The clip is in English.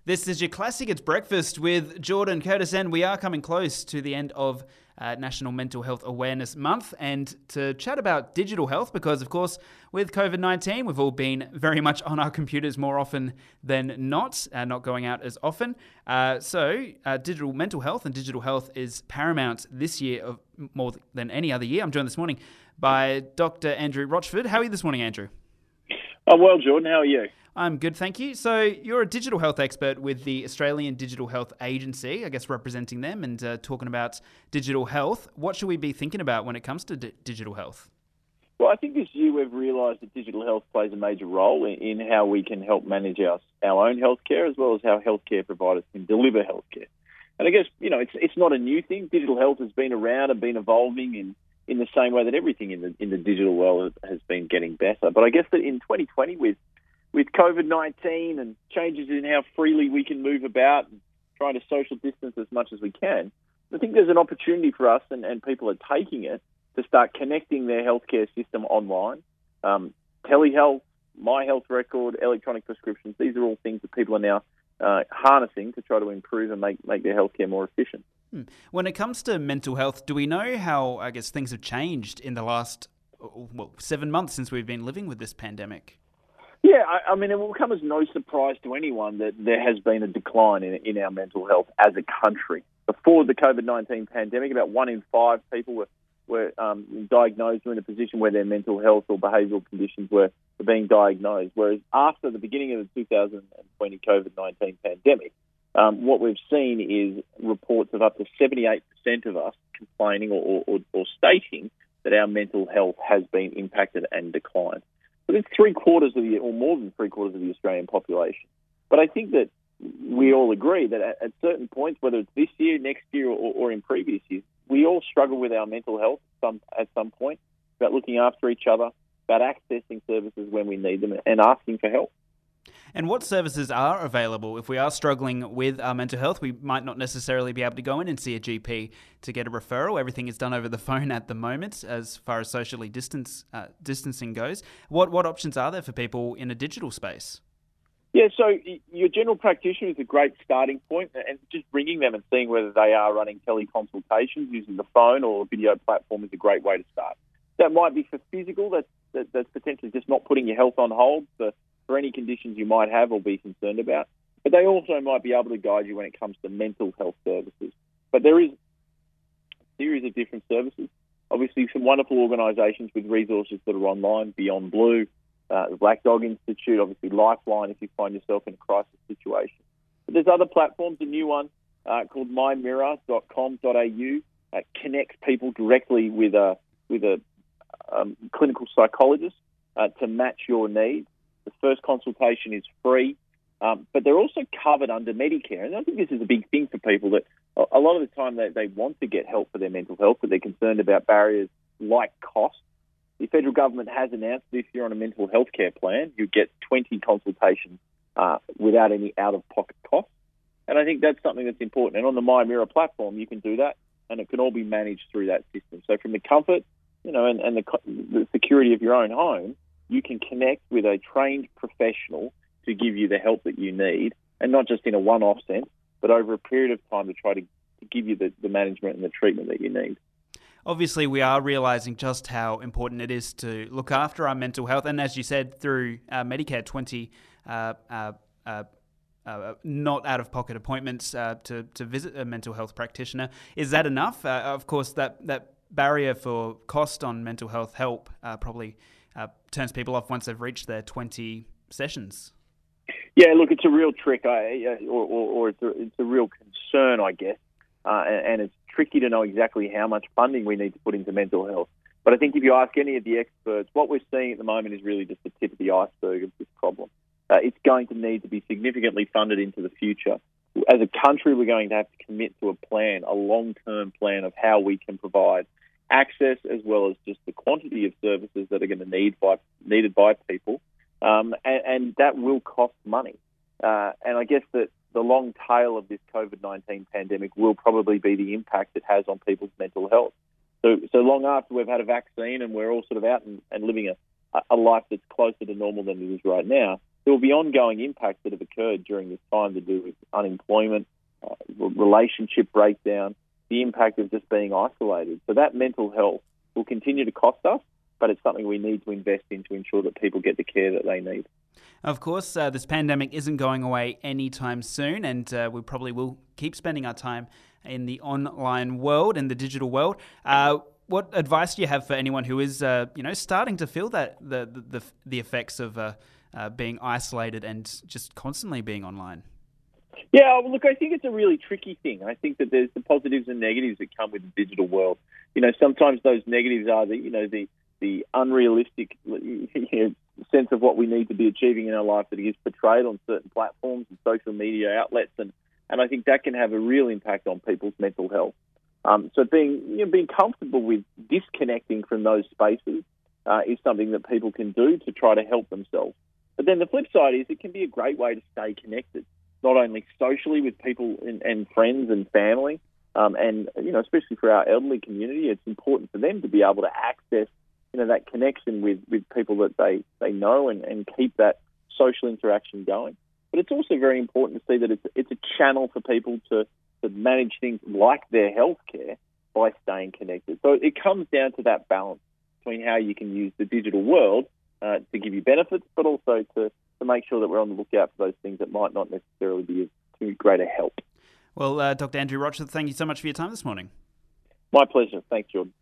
This is your classic. It's Breakfast with Jordan Curtis, and we are coming close to the end of National Mental Health Awareness Month, and to chat about digital health, because of course with COVID-19 we've all been very much on our computers more often than not going out as often. So digital mental health and digital health is paramount this year of more than any other year. I'm joined this morning by Dr. Andrew Rochford. How are you this morning, Andrew? Oh, well, Jordan, how are you? I'm good, thank you. So you're a digital health expert with the Australian Digital Health Agency, I guess representing them and talking about digital health. What should we be thinking about when it comes to digital health? Well, I think this year we've realised that digital health plays a major role in how we can help manage our own healthcare, as well as how healthcare providers can deliver healthcare. And I guess, it's not a new thing. Digital health has been around and been evolving in the same way that everything in the digital world has been getting better. But I guess that in 2020, with COVID-19 and changes in how freely we can move about and trying to social distance as much as we can, I think there's an opportunity for us, and people are taking it, to start connecting their healthcare system online. Telehealth, My Health Record, electronic prescriptions, these are all things that people are now harnessing to try to improve and make their healthcare more efficient. When it comes to mental health, do we know how, I guess, things have changed in the last 7 months since we've been living with this pandemic? Yeah, I mean, it will come as no surprise to anyone that there has been a decline in our mental health as a country. Before the COVID-19 pandemic, about 1 in 5 people were diagnosed or in a position where their mental health or behavioural conditions were being diagnosed. Whereas after the beginning of the 2020 COVID-19 pandemic, what we've seen is reports of up to 78% of us complaining or stating that our mental health has been impacted and declined. But it's more than three quarters of the Australian population. But I think that we all agree that at certain points, whether it's this year, next year, or in previous years, we all struggle with our mental health at some point, about looking after each other, about accessing services when we need them, and asking for help. And what services are available? If we are struggling with our mental health, we might not necessarily be able to go in and see a GP to get a referral. Everything is done over the phone at the moment as far as socially distancing goes. What options are there for people in a digital space? Yeah, so your general practitioner is a great starting point, and just ringing them and seeing whether they are running teleconsultations using the phone or a video platform is a great way to start. That might be for physical, that's potentially just not putting your health on hold for any conditions you might have or be concerned about. But they also might be able to guide you when it comes to mental health services. But there is a series of different services. Obviously, some wonderful organisations with resources that are online, Beyond Blue, the Black Dog Institute, obviously Lifeline if you find yourself in a crisis situation. But there's other platforms. A new one called mymirror.com.au connects people directly with a clinical psychologist to match your needs. The first consultation is free, but they're also covered under Medicare. And I think this is a big thing for people, that a lot of the time they want to get help for their mental health, but they're concerned about barriers like cost. The federal government has announced that if you're on a mental health care plan, you get 20 consultations without any out-of-pocket costs. And I think that's something that's important. And on the MyMirror platform, you can do that, and it can all be managed through that system. So from the comfort, and the security of your own home, you can connect with a trained professional to give you the help that you need, and not just in a one-off sense, but over a period of time to try to give you the management and the treatment that you need. Obviously, we are realising just how important it is to look after our mental health, and as you said, through Medicare, 20 not out-of-pocket appointments to visit a mental health practitioner. Is that enough? Of course, that barrier for cost on mental health help probably turns people off once they've reached their 20 sessions. Yeah, look, it's a real trick, or it's a real concern, I guess, and it's tricky to know exactly how much funding we need to put into mental health. But I think if you ask any of the experts, what we're seeing at the moment is really just the tip of the iceberg of this problem. It's going to need to be significantly funded into the future. As a country, we're going to have to commit to a long-term plan of how we can provide access, as well as just the quantity of services that are going to needed by people, and that will cost money. And I guess that the long tail of this COVID-19 pandemic will probably be the impact it has on people's mental health. So long after we've had a vaccine and we're all sort of out and living a life that's closer to normal than it is right now, there will be ongoing impacts that have occurred during this time to do with unemployment, relationship breakdown, the impact of just being isolated. So that mental health will continue to cost us, but it's something we need to invest in to ensure that people get the care that they need. Of course, this pandemic isn't going away anytime soon, and we probably will keep spending our time in the online world and the digital world. What advice do you have for anyone who is, starting to feel that the effects of being isolated and just constantly being online? Yeah, well, look, I think it's a really tricky thing. I think that there's the positives and negatives that come with the digital world. Sometimes those negatives are the unrealistic sense of what we need to be achieving in our life that is portrayed on certain platforms and social media outlets, and I think that can have a real impact on people's mental health. So being comfortable with disconnecting from those spaces is something that people can do to try to help themselves. But then the flip side is it can be a great way to stay connected, not only socially with people and friends and family, and especially for our elderly community, it's important for them to be able to access that connection with people that they know and keep that social interaction going. But it's also very important to see that it's a channel for people to manage things like their healthcare by staying connected. So it comes down to that balance between how you can use the digital world to give you benefits, but also to make sure that we're on the lookout for those things that might not necessarily be of too greater help. Well, Dr. Andrew Rochford, thank you so much for your time this morning. My pleasure. Thanks, Jordan.